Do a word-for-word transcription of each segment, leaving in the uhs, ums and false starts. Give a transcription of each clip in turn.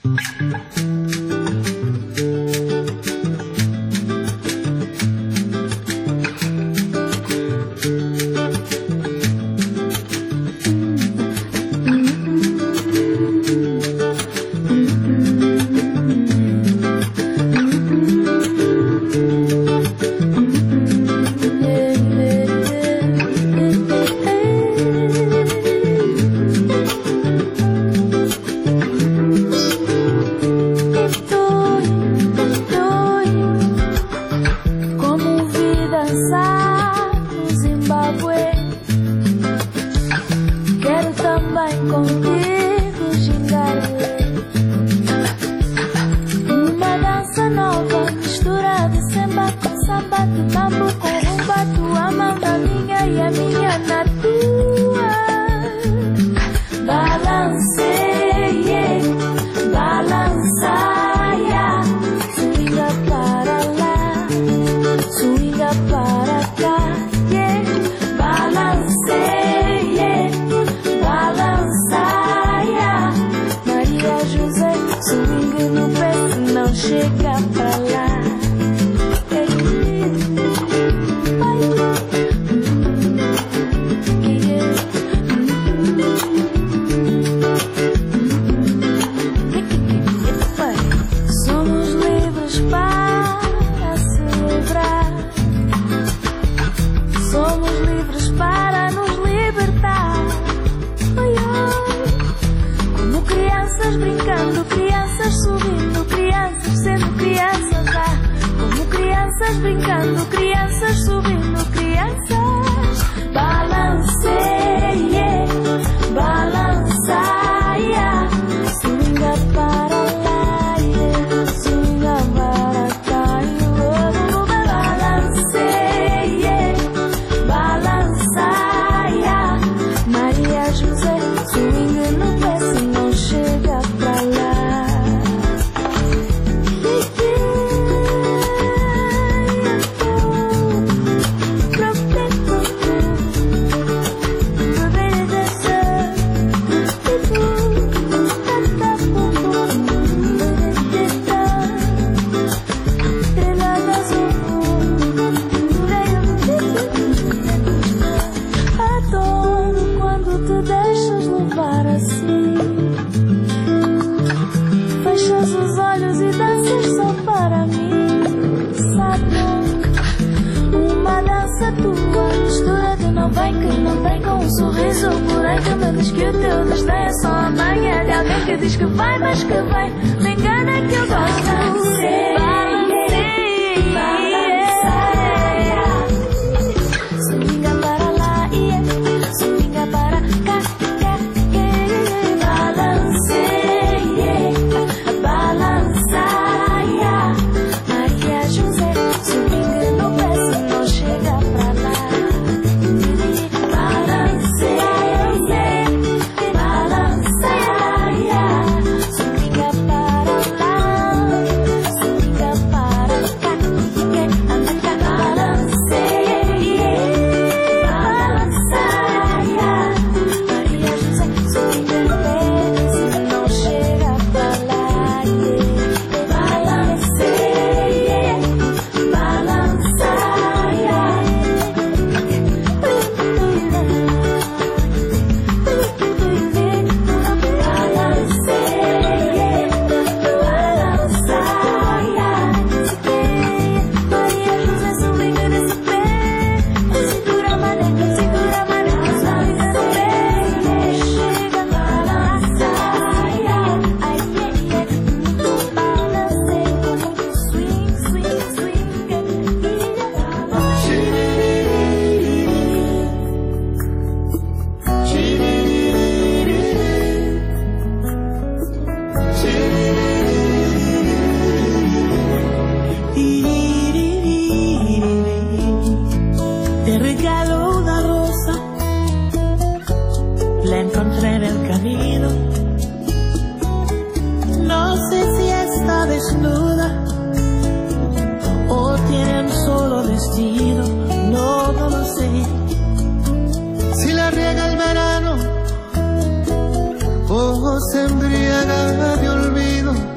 Se embriaga de olvido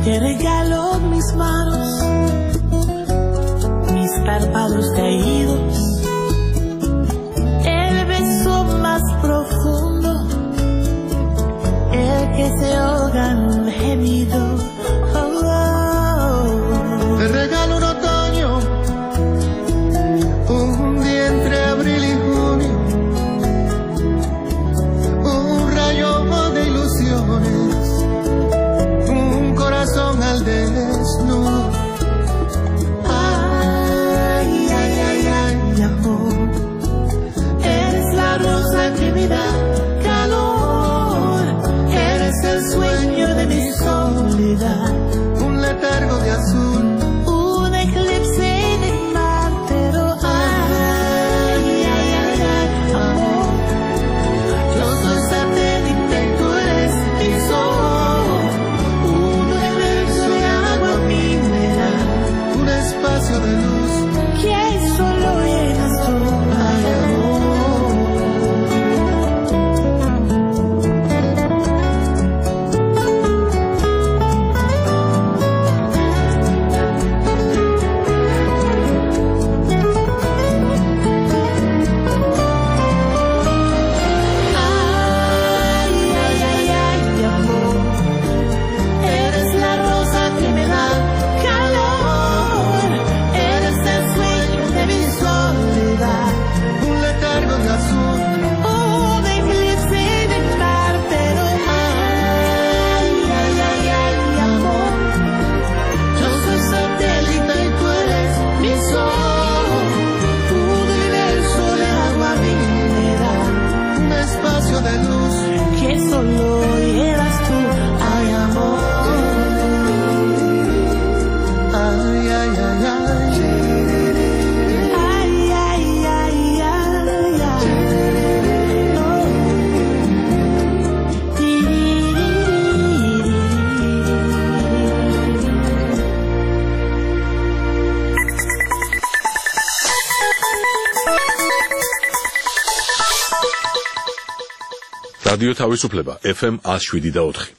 Te regalo mis manos, mis párpados caídos, el beso más profundo, el que se ahoga en un gemido. Oh, oh. Te regalo un otoño, un día entre abril y junio, un rayo de ilusiones, un corazón al desnudo. Ay, ay, ay, ay, amor, eres la rosa que me da calor, eres el sueño de mi soledad, Un letargo de azul, un eclipse de mar, pero ay, ay, ay, ay, amor, yo soy satélite y tú eres mi sol, un universo de agua mineral, un espacio de luz. que solo llenas tú, ay, amor. Ay, ay, ay, ay, amor, eres la rosa que me da calor, eres el sueño de mi soledad, Un letargo de azul, un eclipse de mar, pero ay, ay, ay, ay, amor, yo soy satélite y tú eres mi sol, un universo de agua mineral, un espacio de luz. que solo llevas tú, ay, amor. Ay, ay, ay, ay. Ay, ay, ay, ay, ay. Oh. Tiririri. რადიო თავისუფლება ეფ ემ one oh seven და four.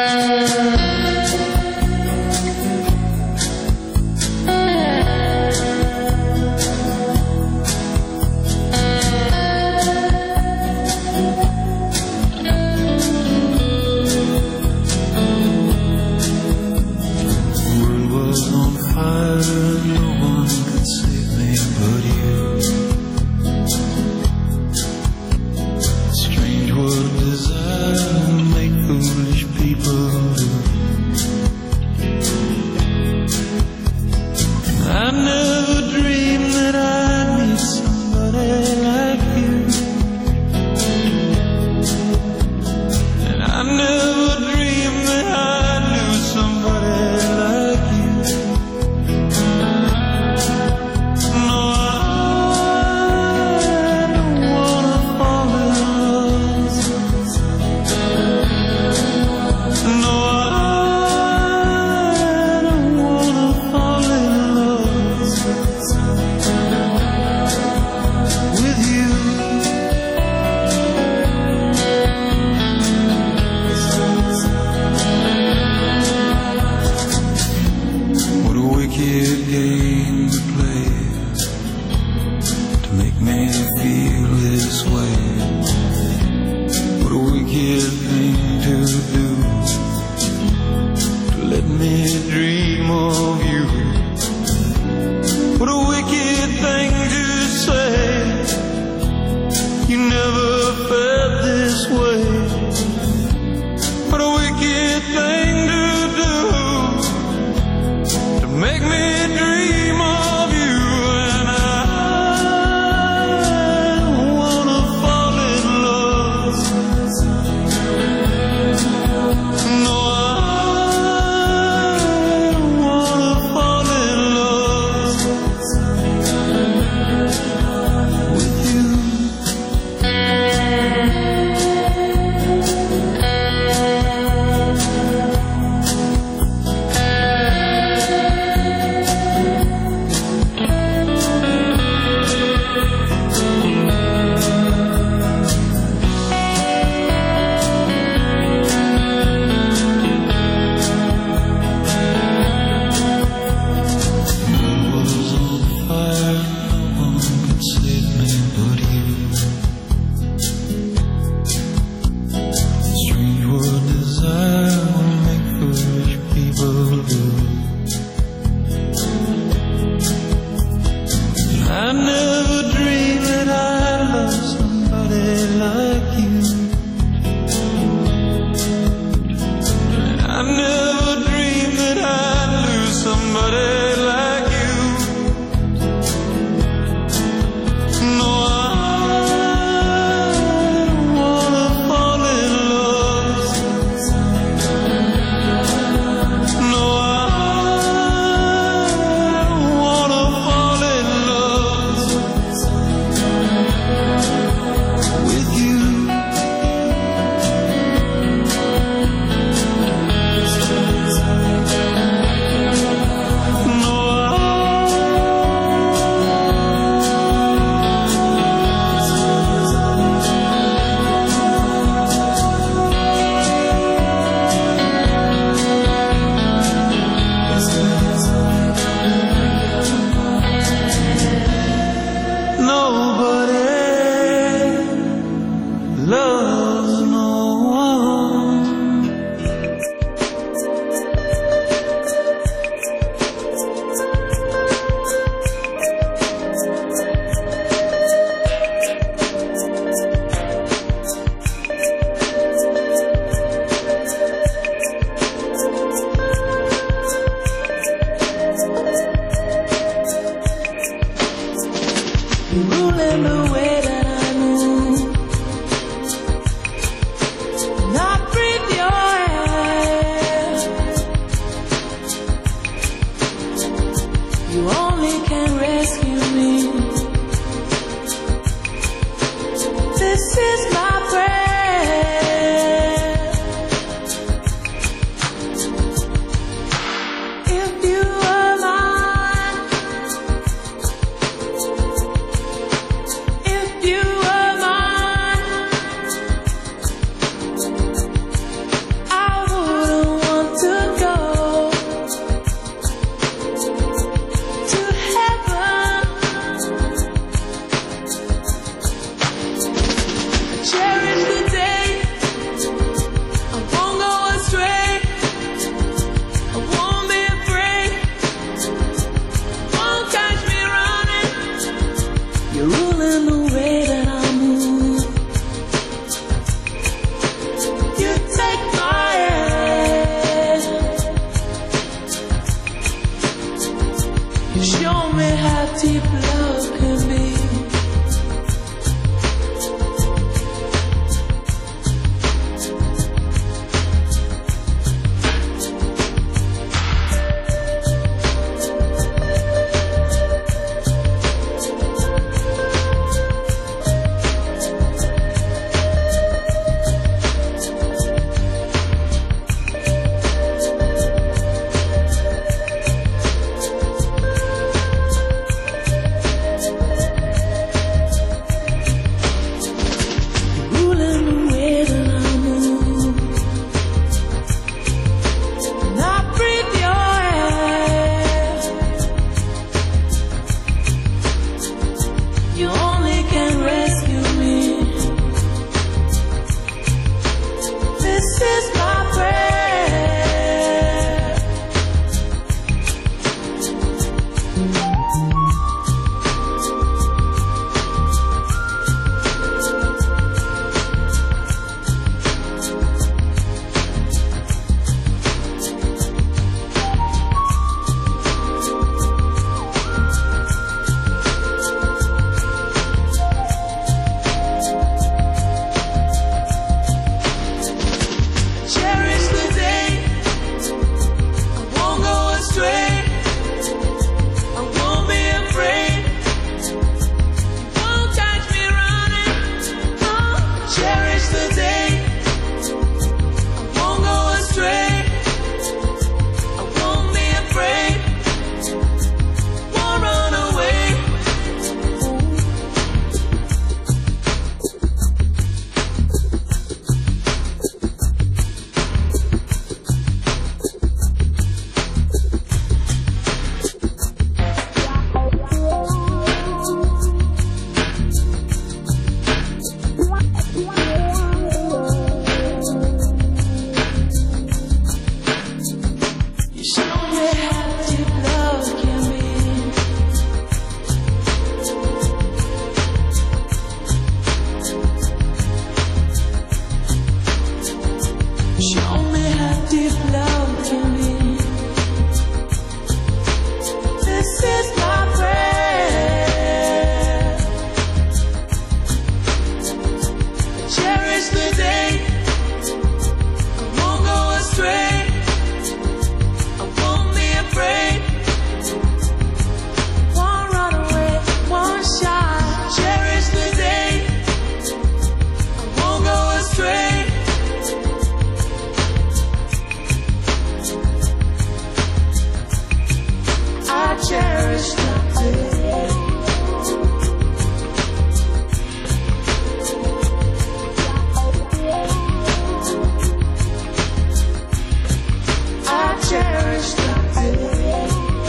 World was on fire, no one could save me but you. Strange world of desire, make foolish people You only can rescue me. This is my prayer. If you were mine, if you were mine, I wouldn't want to go to heaven. Cherish the day I won't go astray. I won't be afraid. Won't catch me running. You're ruling the way that I move. You take my hand. You show me how deep love can be. Ruling the way that I move. And I breathe your air. You only can rescue me. This is my prayer. Cherish the day I won't go astray. I won't be afraid. Won't catch me running. Oh, cherish the day I won't go astray. I won't be afraid. Won't run away. You show me how deep love can be. Show me how deep love can be. This is my prayer. Cherish the day I won't go astray. I won't be afraid. Won't run away, won't shy. Cherish the day I won't go astray. I cherish the day. I cherish the day.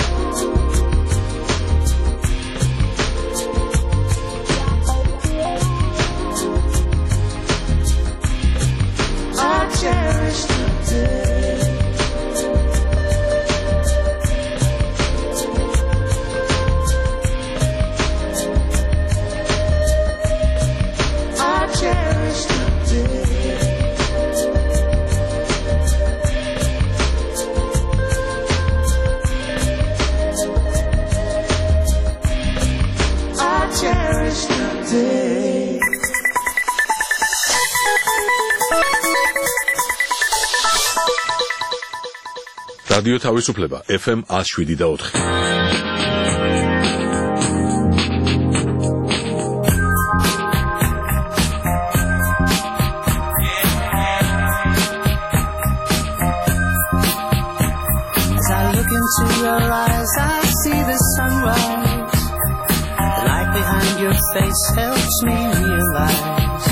I cherish the day. რადიო თავისუფლება ეფ ემ one oh seven და four. look into your eyes, I see the sunrise. The light behind your face helps me realize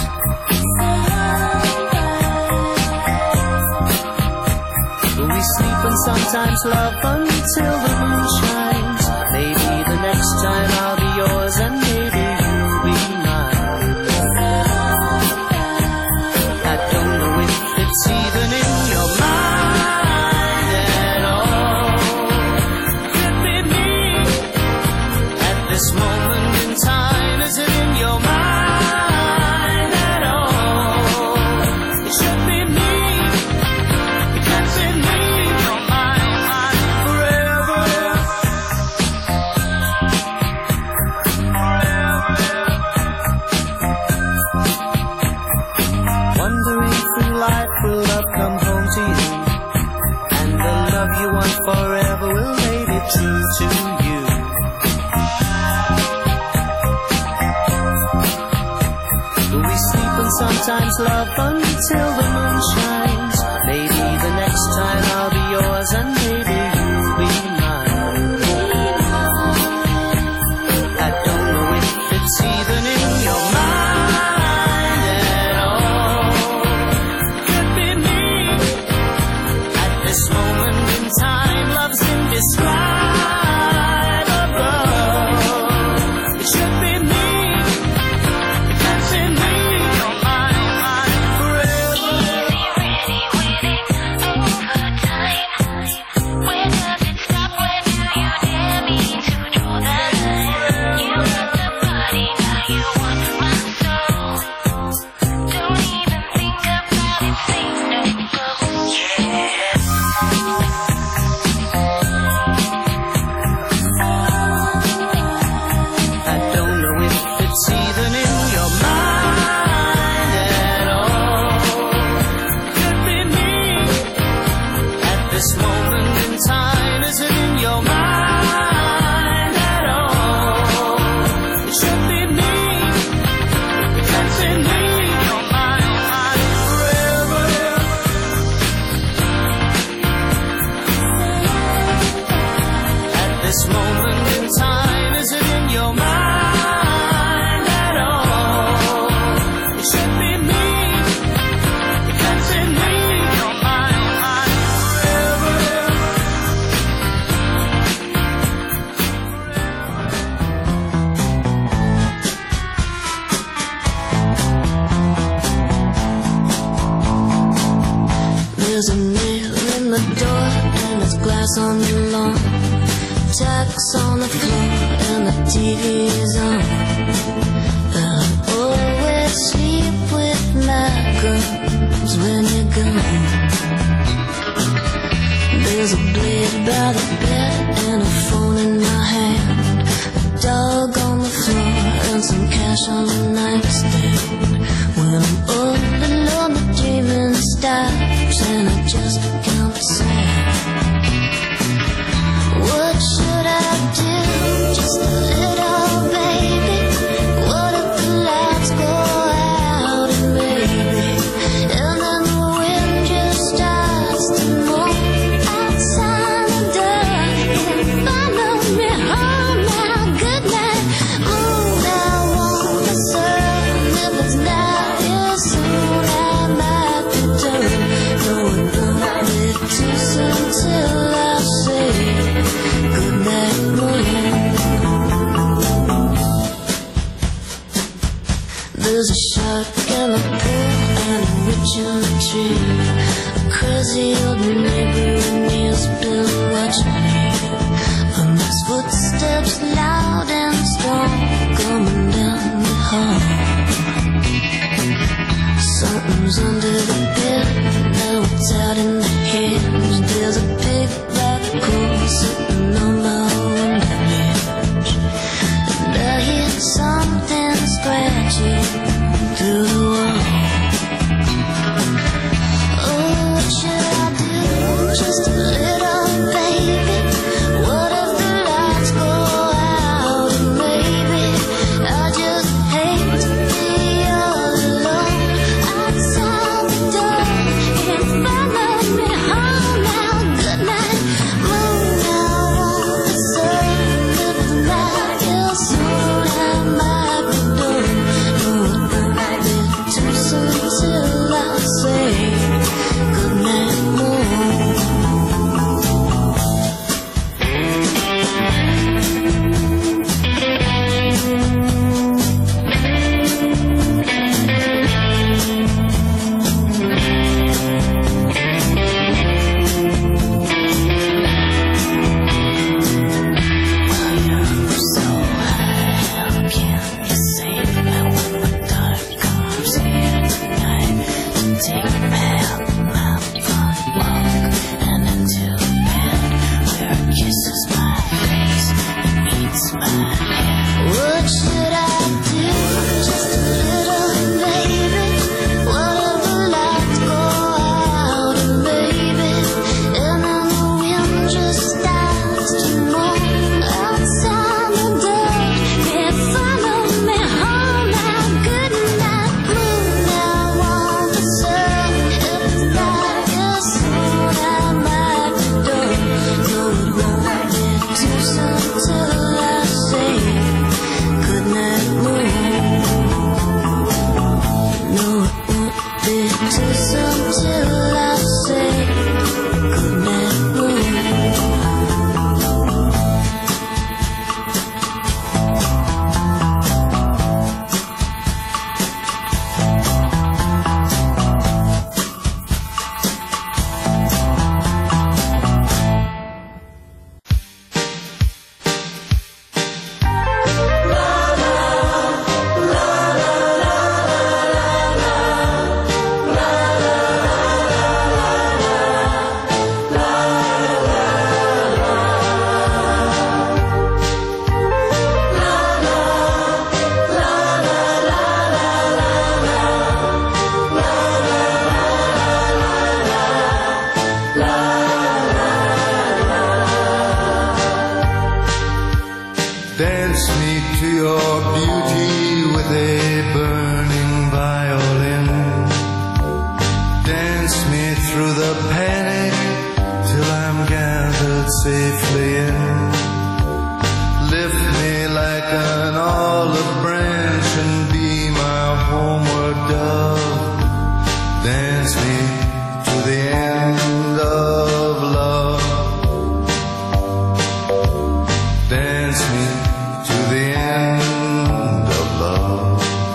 we sleep and sometimes love until the moon shines. Maybe the next time I'll be yours and maybe you'll be mine. I don't know if it's even in your mind at all. Could be me at this moment in time. Is it in your mind at all? It should be me. It can't be me. Will love come home to you, and the love you want forever will make it true to you. We sleep and sometimes love until the moon shines. Maybe the next time I'll be yours and maybe you'll be mine. I don't know if it's even in your mind. This moment in time, love's indescribable. It should be me. It can't be me. You're mine, mine forever. Easy, ready, waiting over time. Where does it stop? Where do you dare me to draw the line? You got the body, now you want my soul. Don't even think about it, say no. Yeah. This moment in time, is it in your mind at all? It should be me. It can't be me. You're mine, mine forever. At this moment in time, is it in your mind at all? It should be me. It can't be me. You're mine, mine forever. There's a nail in the door and there's glass on the lawn. Tacks on the floor and the T V is on. I'll always sleep with my girls when you're gone. There's a blade by the bed and a phone in my hand. A dog on the floor and some cash on the nightstand. When I'm all alone, the dreaming stops and I just count sand. What should I do? Just a little baby. What if the lights go out and maybe, and then the wind just starts to move outside the door and follow me home now. Good night. Moon, I want the sun if it's Dance me to your beauty with a burning violin. Dance me through the panic till I'm gathered safely in. Lift me like an olive branch and be my homeward dove. Dance me to the end of love. Dance me to the end of love.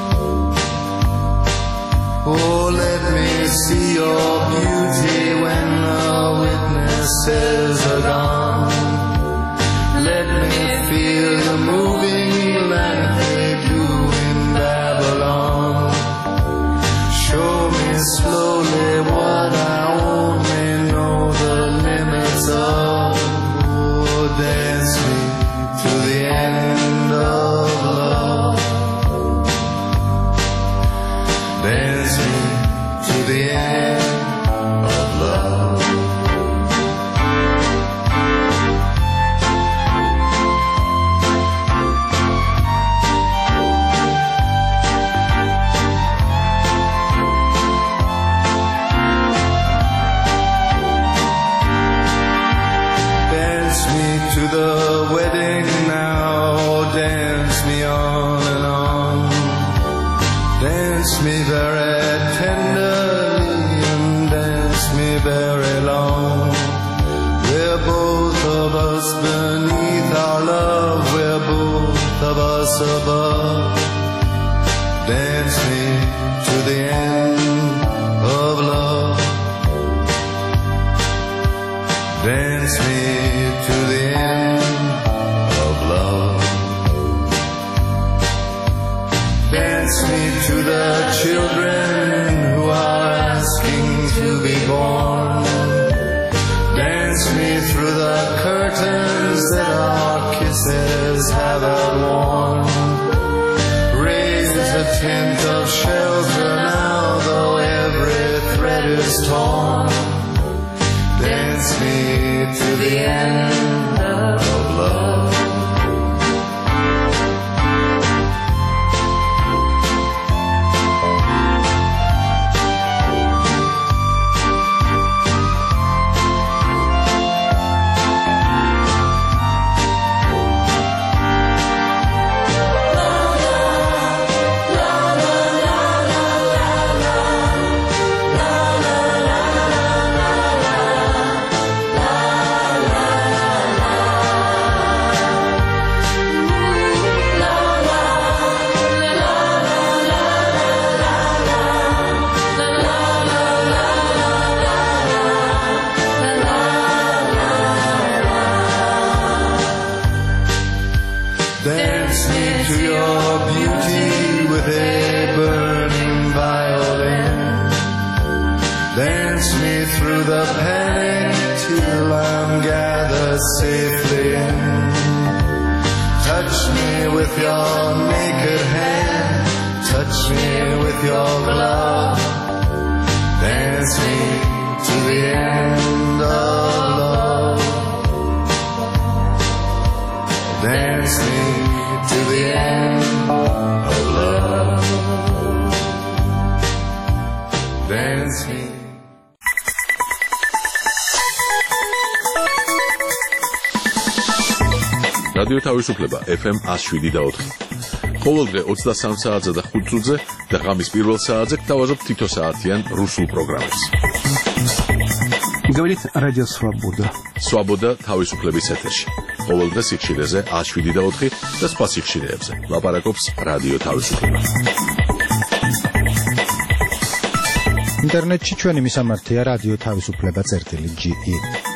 Oh, let me see your beauty when the witnesses are gone. Let me feel you moving like they do in Babylon. Show me slowly what I only know the limits of. Oh, dance me to the end of love. Dance me to the end of love. Dance me to the wedding now, dance me on and on. Dance me very tenderly and dance me very long. We're both of us beneath our love, we're both of us above. Dance me to the end of love. Dance me to the end of love. Dance me to the children who are asking to be born. Dance me through the curtains that our kisses have outworn. Raise a tent of shelter now, though every thread is torn. Dance me to the end of love. Dance me to your beauty with a burning violin. Dance me through the panic till I'm gathered safely in. Touch me with your naked hand, touch me with your glove. Dance me to the end of love. Dance me to the end of love. Dance me. რადიო თავისუფლება ეფ ემ one oh seven და four. ყოველდღე ოცდასამ საათზე და ხუთ წუთზე და ღამის პირველ საათზე გთავაზობთ თითო საათიან რუსულ პროგრამებს. Говорит Радио Свобода. Свобода თავისუფლების ეთერში. ყოველდღე სიხშირეზე one oh seven და four და სხვა სიხშირეებზე. ლაპარაკობს რადიო თავისუფლება. ინტერნეტში ჩვენი მისამართია რადიო თავისუფლება წერტილი ჯი ი.